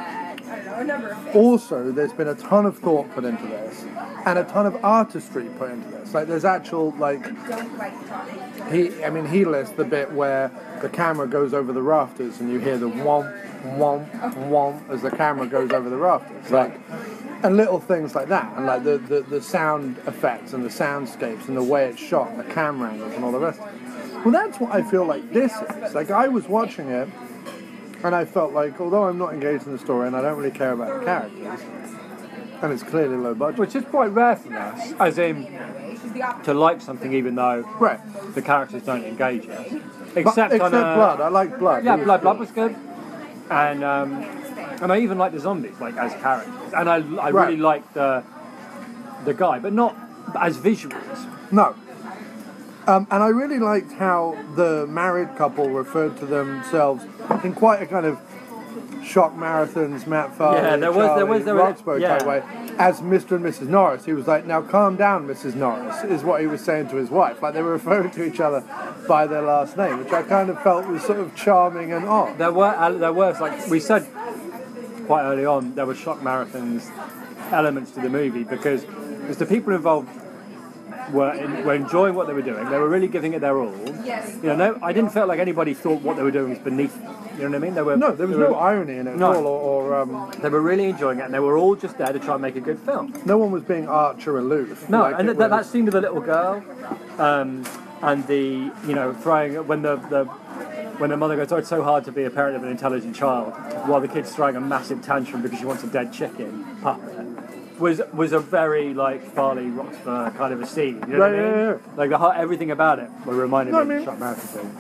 A: also, there's been a ton of thought put into this, and a ton of artistry put into this. Like, there's actual, like, he, I mean, he lists the bit where the camera goes over the rafters, and you hear the womp, womp, womp as the camera goes over the rafters. Like, and little things like that, and like the, the, the sound effects and the soundscapes and the way it's shot, and the camera angles and all the rest. Well, that's what I feel like this is. Like, I was watching it, and I felt like, although I'm not engaged in the story and I don't really care about the characters, and it's clearly low budget.
B: Which is quite rare from us, as in to like something even though
A: Right.
B: the characters don't engage us.
A: But,
B: Except,
A: except
B: on a,
A: Blood. I like Blood.
B: Yeah,
A: It was
B: Blood,
A: good.
B: Blood was good. And um, and I even like the zombies, like, as characters. And I, I
A: Right.
B: really liked the, the guy, but not as visuals.
A: No. Um, and I really liked how the married couple referred to themselves in quite a kind of Shock Marathons, Matt Farley,
B: Yeah, there was- there was- there was-
A: Roxburgh
B: yeah.
A: type way, as Mister and Missus Norris. He was like, now calm down, Missus Norris, is what he was saying to his wife. Like, they were referring to each other by their last name, which I kind of felt was sort of charming and odd.
B: There were, uh, there were, like we said quite early on, there were Shock Marathons elements to the movie because, because the people involved were in, were enjoying what they were doing. They were really giving it their all.
C: Yes.
B: You know, no, I didn't feel like anybody thought what they were doing was beneath them. You know what I mean? They were
A: No, there was
B: they were,
A: no irony in it
B: No.
A: at all, or, or um,
B: They were really enjoying it, and they were all just there to try and make a good film.
A: no one was being arch or aloof.
B: No,
A: Like
B: and
A: it
B: that, that
A: was-
B: scene with the little girl, um, and the you know throwing when the, the when the mother goes, "Oh, it's so hard to be a parent of an intelligent child," while the kid's throwing a massive tantrum because she wants a dead chicken puppet, was was a very like Farley Roxburgh kind of a scene. You know what I
A: Right,
B: mean?
A: yeah, yeah,
B: Like the whole, everything about it were reminded
A: No, I
B: me of
A: mean-
B: the Shock Marathon thing.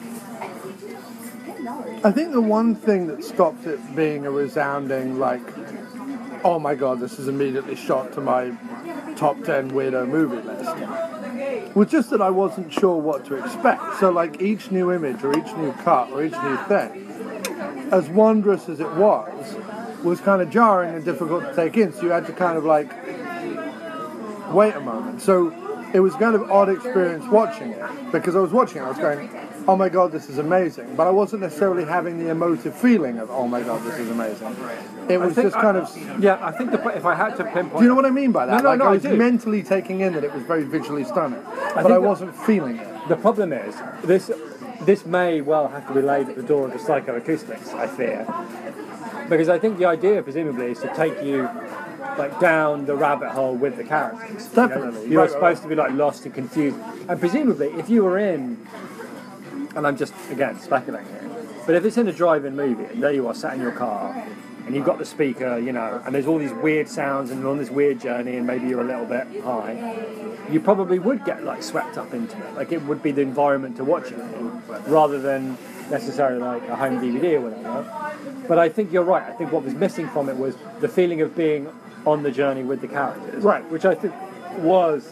A: I think the one thing that stopped it being a resounding, like, oh my god, this is immediately shot to my top ten weirdo movie list, was just that I wasn't sure what to expect. So, like, each new image or each new cut or each new thing, as wondrous as it was, was kind of jarring and difficult to take in. So you had to kind of, like, wait a moment. So it was kind of odd experience watching it, because I was watching it, I was going, oh my god, this is amazing, but I wasn't necessarily having the emotive feeling of, oh my god, this is amazing. It was
B: think
A: just kind
B: I-
A: of,
B: Yeah, I think the, if I had to pinpoint,
A: do you know what I mean by that?
B: No, no,
A: like
B: no,
A: I
B: I
A: was
B: do.
A: mentally taking in that it was very visually stunning, but
B: think
A: I
B: that-
A: wasn't feeling it.
B: The problem is this. This may well have to be laid at the door of the psychoacoustics, I fear, because I think the idea, presumably, is to take you like down the rabbit hole with the characters. You know?
A: Definitely.
B: You're
A: Right,
B: supposed to be like lost and confused, and presumably, if you were in, and I'm just again speculating here, but if it's in a drive-in movie and there you are sat in your car. And you've got the speaker, you know, and there's all these weird sounds, and you're on this weird journey, and maybe you're a little bit high. You probably would get like swept up into it. Like it would be the environment to watch it in, rather than necessarily like a home D V D or whatever. But I think you're right. I think what was missing from it was the feeling of being on the journey with the characters,
A: Right.
B: Which I think was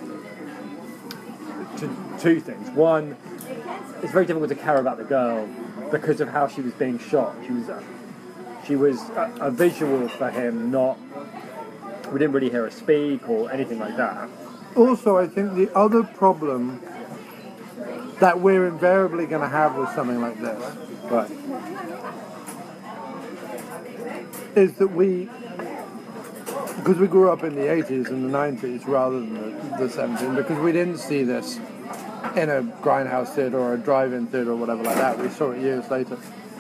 B: two, two things. One, it's very difficult to care about the girl because of how she was being shot. She was. Uh, She was a, a visual for him, not... We didn't really hear her speak or anything like that.
A: Also, I think the other problem that we're invariably going to have with something like this
B: Right.
A: is that we, because we grew up in the eighties and the nineties rather than the, the seventies, because we didn't see this in a grindhouse theatre or a drive-in theatre or whatever like that, we saw it years later.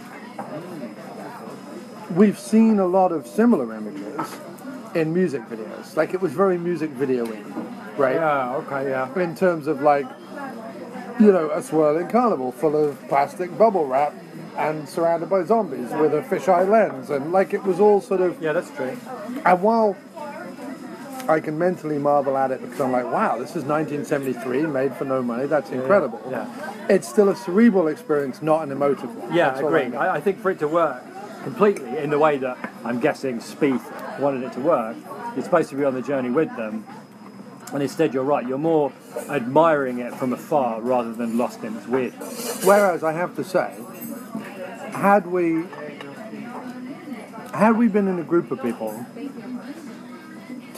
A: We've seen a lot of similar images in music videos. Like, it was very music video-y, right?
B: Yeah, okay, yeah.
A: In terms of, like, you know, a swirling carnival full of plastic bubble wrap and surrounded by zombies with a fisheye lens, and like it was all sort of.
B: Yeah, that's true.
A: And while I can mentally marvel at it because I'm like, wow, this is nineteen seventy-three, made for no money, that's incredible.
B: Yeah.
A: It's still a cerebral experience, not an emotive one.
B: Yeah,
A: That's
B: I
A: all
B: agree.
A: know.
B: I, I think for it to work completely in the way that I'm guessing Spieth wanted it to work, you're supposed to be on the journey with them. And instead, you're right, you're more admiring it from afar rather than lost in its weirdness.
A: Whereas I have to say, had we had we been in a group of people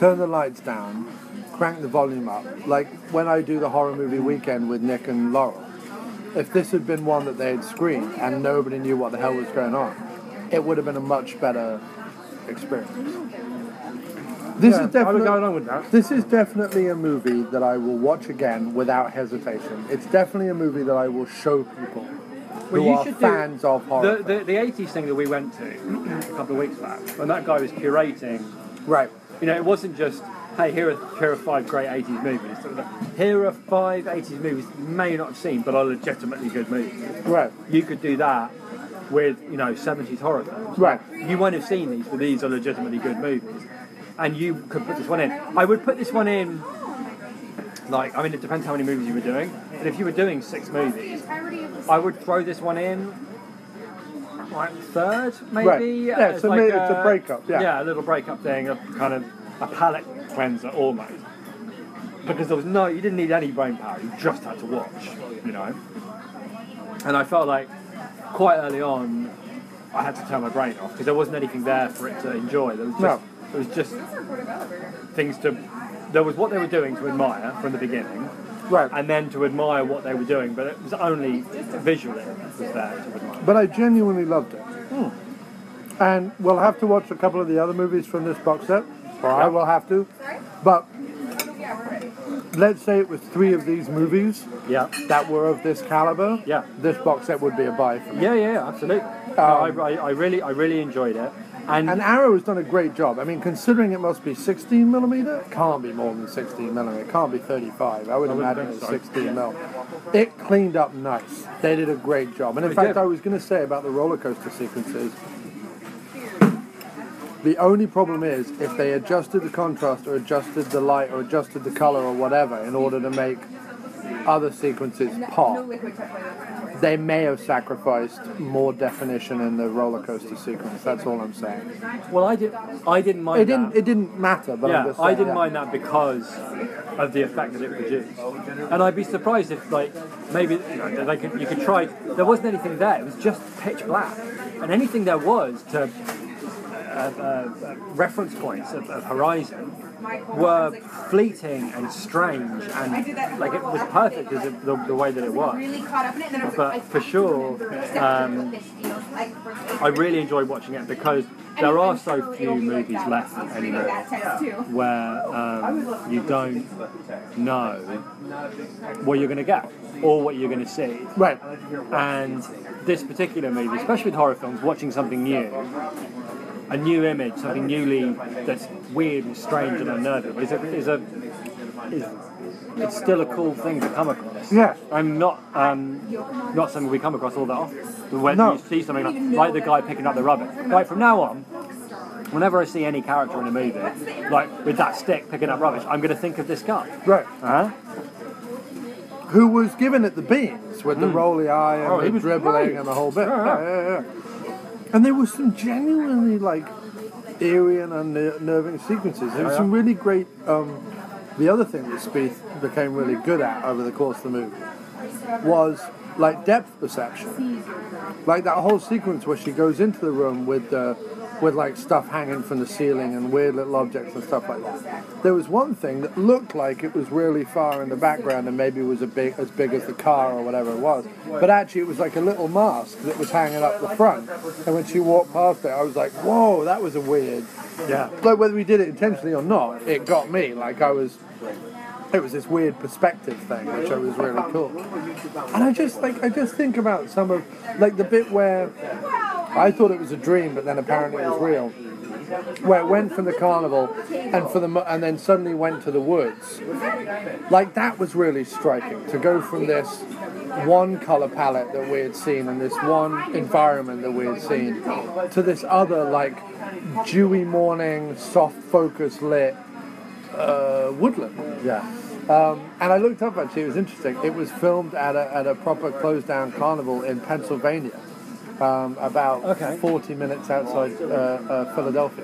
A: turn the lights down, crank the volume up. Like when I do the horror movie weekend with Nick and Laurel, if this had been one that they had screened and nobody knew what the hell was going on, it would have been a much better experience. This
B: Yeah,
A: is definitely
B: I would go along with that.
A: This is definitely a movie that I will watch again without hesitation. It's definitely a movie that I will show people who
B: you
A: are
B: should do
A: fans of horror.
B: The, the, the eighties thing that we went to a couple of weeks back, when that guy was curating,
A: Right.
B: you know, it wasn't just, hey, here are, here are five great eighties movies. It was like, here are five eighties movies you may not have seen, but are legitimately good movies.
A: Right.
B: You could do that with, you know, seventies horror films.
A: Right.
B: You won't have seen these, but these are legitimately good movies. And you could put this one in. I would put this one in, like, I mean, it depends how many movies you were doing. But if you were doing six movies, I would throw this one in, like, third, maybe?
A: Right. Yeah,
B: as
A: so
B: like
A: maybe it's a breakup, yeah.
B: Yeah, a little breakup thing, a kind of a palate cleanser almost. Because there was no, you didn't need any brain power, you just had to watch, you know? And I felt like, quite early on, I had to turn my brain off, because there wasn't anything there for it to enjoy. There was just,
A: No.
B: there was just things to, there was what they were doing to admire from the beginning,
A: Right.
B: and then to admire what they were doing, but it was only visually it was there to admire.
A: But I genuinely loved it. And we'll have to watch a couple of the other movies from this box set, or I will have to. But let's say it was three of these movies
B: Yeah.
A: that were of this caliber.
B: Yeah.
A: This box set would be a buy for me.
B: Yeah, yeah, absolutely. No, I, I, I really, I really enjoyed it, and,
A: And Arrow has done a great job. I mean, considering it must be sixteen millimeter, it can't be more than sixteen millimeter. It can't be thirty-five. I would
B: I wouldn't
A: imagine
B: think
A: it's
B: so.
A: sixteen mil. It cleaned up nice. They did a great job. And in
B: They
A: fact,
B: did.
A: I was going to say about the roller coaster sequences, the only problem is if they adjusted the contrast or adjusted the light or adjusted the color or whatever in order to make other sequences pop, they may have sacrificed more definition in the roller coaster sequence. That's all I'm saying.
B: well, I did, I didn't mind
A: It didn't.
B: that.
A: It didn't matter. But I'm
B: Yeah,
A: just
B: I
A: saying,
B: didn't
A: yeah.
B: mind that because of the effect that it produced. And I'd be surprised if, like, maybe you know, they could, you could try. There wasn't anything there. It was just pitch black, and anything there was to uh, uh, uh, reference points of, of horizon were fleeting and strange, and like it was perfect as it, the, the way that it was.
D: Really caught up in it, and then I was
B: But
D: like,
B: for sure, um, I really enjoyed watching it because there are so few movies left anymore
D: that text too.
B: where um, you don't know what you're going to get or what you're going to see.
A: Right.
B: And this particular movie, especially with horror films, watching something new, a new image, something newly that's weird and strange and unnerving, is a, is a is it's still a cool thing to come across.
A: Yeah.
B: I'm not um, not something we come across all that often. When
A: No.
B: you see something like, like the guy picking up the rubbish, like from now on, whenever I see any character in a movie, like with that stick picking up rubbish, I'm going to think of this guy.
A: Right.
B: Uh-huh.
A: Who was giving it the beans with the rolly eye and
B: Oh, he
A: the
B: was
A: dribbling
B: great.
A: and the whole bit.
B: Yeah,
A: Yeah,
B: yeah.
A: yeah, yeah. And there was some genuinely like eerie and unnerving sequences. There was
B: Yeah,
A: some really great. Um, the other thing that Spieth became really good at over the course of the movie was like depth perception. Like that whole sequence where she goes into the room with the with like stuff hanging from the ceiling and weird little objects and stuff like that. There was one thing that looked like it was really far in the background and maybe was a big as big as the car or whatever it was. But actually it was like a little mask that was hanging up the front. And when she walked past it, I was like, whoa, that was a weird.
B: Yeah.
A: Like whether we did it intentionally or not, it got me. Like I was it was this weird perspective thing, which I was really cool. And I just like I just think about some of like the bit where I thought it was a dream, but then apparently it was real. Where it went from the carnival and for the mo- and then suddenly went to the woods. Like that was really striking to go from this one color palette that we had seen and this one environment that we had seen to this other like dewy morning, soft focus lit uh, woodland.
B: Yeah.
A: Um, and I looked up actually, it was interesting. It was filmed at a, at a proper closed down carnival in Pennsylvania, um, about
B: Okay.
A: forty minutes outside uh, uh, Philadelphia.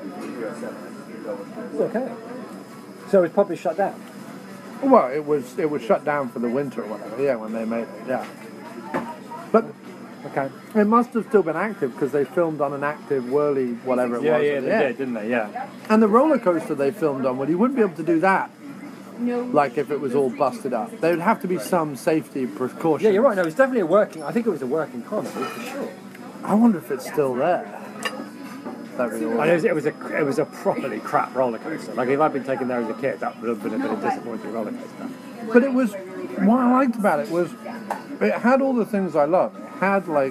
B: Okay. So it's probably shut down.
A: Well, it was it was shut down for the winter or whatever. Yeah, when they made it. Yeah. But
B: Okay.
A: It must have still been active because they filmed on an active whirly, whatever it
B: Yeah,
A: was.
B: yeah,
A: at
B: they
A: the end.
B: did, didn't they? Yeah.
A: And the roller coaster they filmed on, well, you wouldn't be able to do that. Like if it was all busted up, there would have to be some safety precautions.
B: Yeah, you're right. No, it was definitely a working. I think it was a working carnival for sure.
A: I wonder if it's still there. That'd be
B: And it
A: awesome.
B: was, it was a it was a properly crap roller coaster. Like if I'd been taken there as a kid, that would have been a bit of a disappointing roller coaster.
A: But it was, what I liked about it was, it had all the things I loved. It had like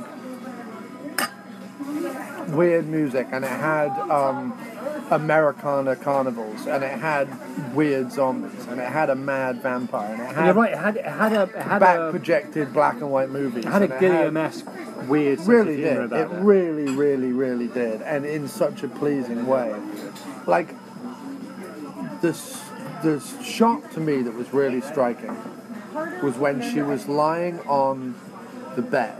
A: weird music, and it had um, Americana carnivals, and it had weird zombies, and it had a mad vampire, and it
B: And you're
A: had
B: right. It had it had a it had
A: back
B: a
A: projected black and white movies.
B: it had a
A: and it
B: Gilliam-esque weird sense
A: really
B: of humour
A: did.
B: about
A: It
B: it.
A: really, really, really did, and in such a pleasing way. Like this, this shot to me that was really striking was when she was lying on the bed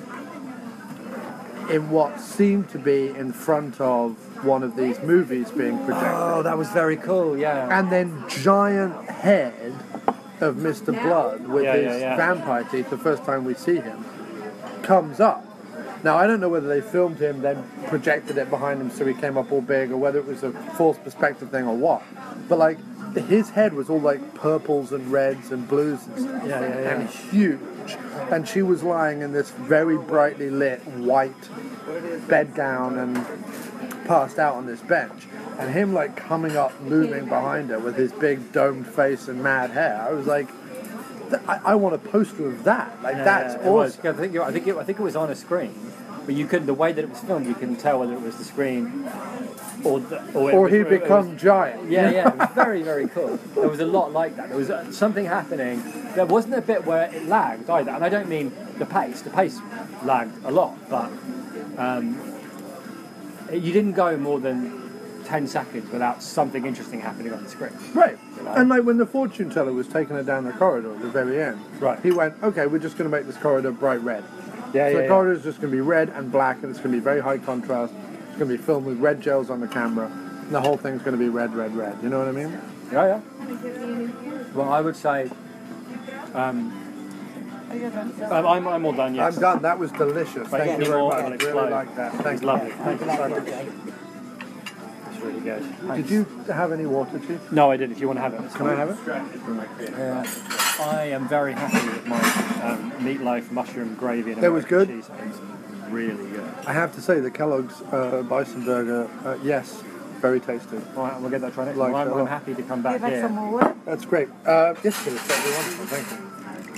A: in what seemed to be in front of one of these movies being projected,
B: Oh, that was very cool. Yeah.
A: and then giant head of Mister Blood with
B: Yeah,
A: his
B: yeah, yeah.
A: vampire teeth. The first time we see him, comes up. Now, I don't know whether they filmed him, then projected it behind him so he came up all big, or whether it was a false perspective thing or what. But, like, his head was all, like, purples and reds and blues and stuff.
B: Yeah, yeah, yeah.
A: And huge. And she was lying in this very brightly lit white bedgown and passed out on this bench. And him, like, coming up, looming behind her with his big domed face and mad hair. I was like, th- I, I want a poster of that. Like,
B: Yeah,
A: that's
B: yeah, it was.
A: awesome.
B: I think it, I think it, I think it was on a screen, but you couldn't. The way that it was filmed, you couldn't tell whether it was the screen or the, or, it
A: Or
B: was-
A: he'd
B: it was-
A: become giant.
B: Yeah, yeah, it was very, very cool. There was a lot like that. There was uh, something happening. There wasn't a bit where it lagged either, and I don't mean the pace. The pace lagged a lot, but um, it- you didn't go more than ten seconds without something interesting happening on the screen.
A: Right.
B: You know?
A: And like when the fortune teller was taking her down the corridor at the very end,
B: Right.
A: he went, okay, we're just going to make this corridor bright red.
B: Yeah,
A: so
B: yeah,
A: the
B: yeah.
A: corridor is just going to be red and black, and it's going to be very high contrast. It's going to be filmed with red gels on the camera, and the whole thing's going to be red, red, red. You know what I mean?
B: Yeah, yeah. Well, I would say. Um, um, I'm, I'm all done, yes.
A: I'm done. That was delicious.
B: But
A: Thank
B: any
A: you very
B: more,
A: much.
B: it'll
A: Really
B: explode.
A: like that.
B: It's
A: Thank you.
B: lovely. Thank you so much. It's really good.
A: Did
B: Thanks.
A: you have any water, Chief?
B: No, I did. If you want to have it. it's
A: Can I
B: fine.
A: have it?
B: Yeah. I am very happy with my um, meatloaf, mushroom gravy, and
A: That was
B: American
A: good?
B: cheese. It was really good.
A: I have to say, the Kellogg's uh, Bison Burger, uh, yes, very tasty.
B: All right, we'll get that tried next
A: Like
B: time.
A: that
B: I'm, I'm
A: lot.
B: happy to come
C: Do you
B: back
C: like
B: here.
C: some more water?
A: That's great. Uh, yes, please. That'd be wonderful. Thank you.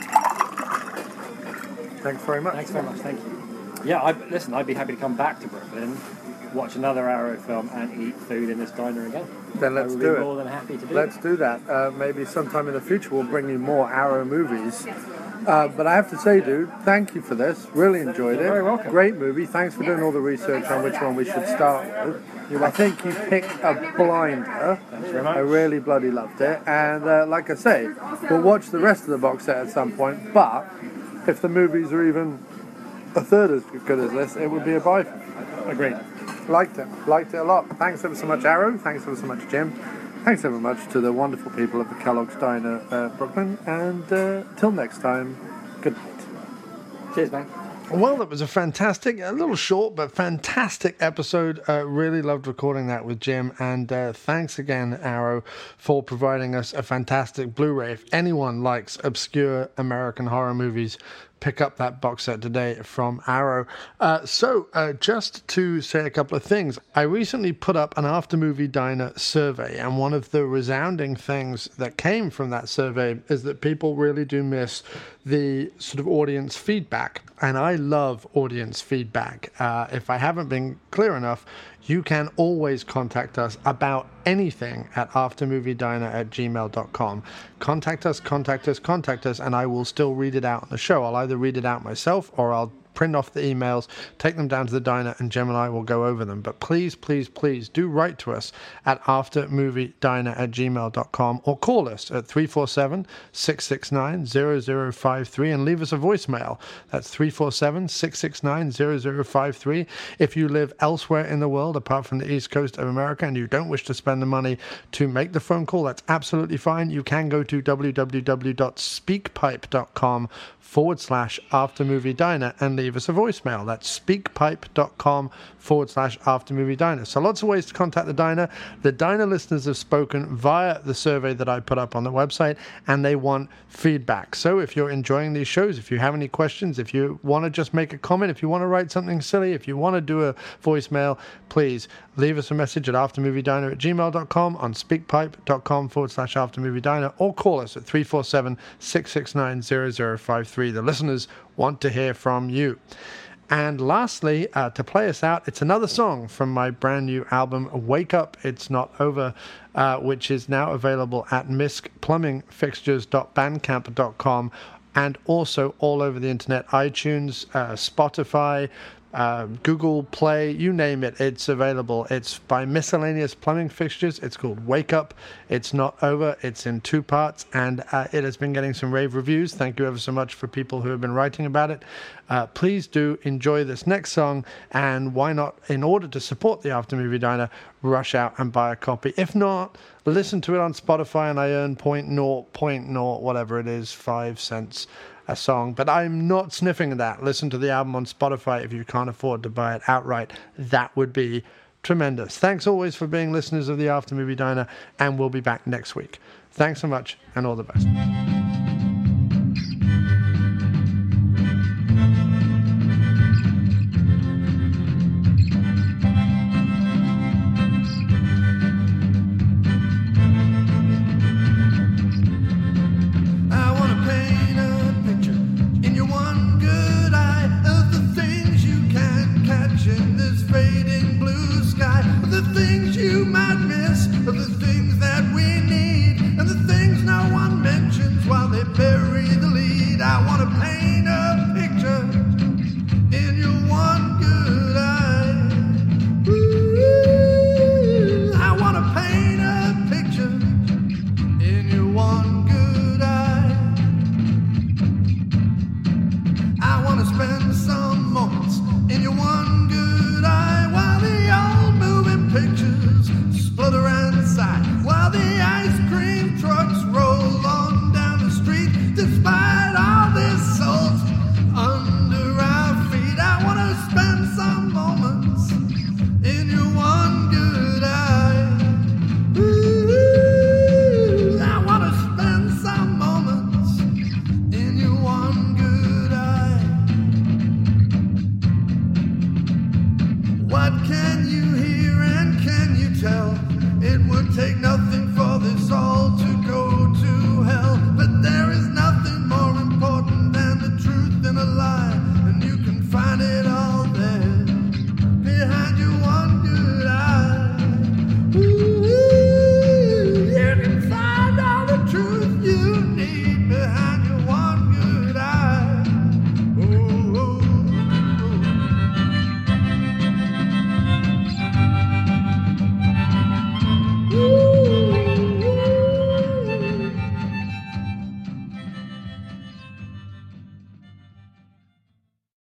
A: Thanks very much.
B: Thanks very much. Thank you. Yeah, I, listen, I'd be happy to come back to Brooklyn, watch another Arrow film, and eat food in this diner again.
A: Then let's
B: I would
A: do
B: be
A: it.
B: more than happy to do
A: Let's
B: that.
A: do that. Uh, maybe sometime in the future we'll bring you more Arrow movies. Uh, but I have to say, dude, thank you for this. Really enjoyed it.
B: You're very welcome.
A: Great movie. Thanks for doing all the research on which one we should start with. I think you picked a blinder.
B: Thanks very much.
A: I really bloody loved it. And uh, like I say, we'll watch the rest of the box set at some point. But if the movies are even a third as good as this, it would be a buy.
B: Agreed.
A: Liked it. Liked it a lot. Thanks ever so much, Arrow. Thanks ever so much, Jim. Thanks ever much to the wonderful people of the Kellogg's Diner, uh, Brooklyn. And uh, till next time, good night.
B: Cheers, man.
A: Well, that was a fantastic, a little short, but fantastic episode. Uh, really loved recording that with Jim. And uh, thanks again, Arrow, for providing us a fantastic Blu-ray. If anyone likes obscure American horror movies, pick up that box set today from Arrow. Uh, so, uh, just to say a couple of things, I recently put up an After Movie Diner survey, and one of the resounding things that came from that survey is that people really do miss the sort of audience feedback, and I love audience feedback. Uh, if I haven't been clear enough, you can always contact us about anything at aftermoviediner at gmail dot com. Contact us, contact us, contact us, and I will still read it out on the show. I'll either read it out myself or I'll print off the emails, take them down to the diner, and Jim and I will go over them. But please, please, please do write to us at aftermoviediner at gmail dot com or call us at three four seven, six six nine, zero zero five three and leave us a voicemail. That's three four seven, six six nine, zero zero five three. If you live elsewhere in the world apart from the East Coast of America and you don't wish to spend the money to make the phone call, that's absolutely fine. You can go to w w w dot speakpipe dot com forward slash after movie diner and leave us a voicemail. That's speakpipe.com forward slash after movie diner. So lots of ways to contact the diner. The diner listeners have spoken via the survey that I put up on the website, and they want feedback. So if you're enjoying these shows, if you have any questions, if you want to just make a comment, if you want to write something silly, if you want to do a voicemail, please leave us a message at aftermoviediner at gmail dot com, on speakpipe.com forward slash aftermoviediner, or call us at three four seven, six six nine, zero zero five three. The listeners want to hear from you. And lastly, uh, to play us out, it's another song from my brand new album, Wake Up, It's Not Over, uh, which is now available at misc plumbing fixtures dot bandcamp dot com, and also all over the internet, iTunes, uh, Spotify, Uh, Google Play, you name it, it's available. It's by Miscellaneous Plumbing Fixtures. It's called Wake Up, It's Not Over. It's in two parts, and uh, it has been getting some rave reviews. Thank you ever so much for people who have been writing about it. Uh, please do enjoy this next song, and why not, in order to support the After Movie Diner, rush out and buy a copy. If not, listen to it on Spotify, and I earn point naught, point naught, whatever it is, five cents a song, but I'm not sniffing that. Listen to the album on Spotify if you can't afford to buy it outright. That would be tremendous. Thanks always for being listeners of the After Movie Diner, and we'll be back next week. Thanks so much, and all the best.
D: Bury the lead. I want to paint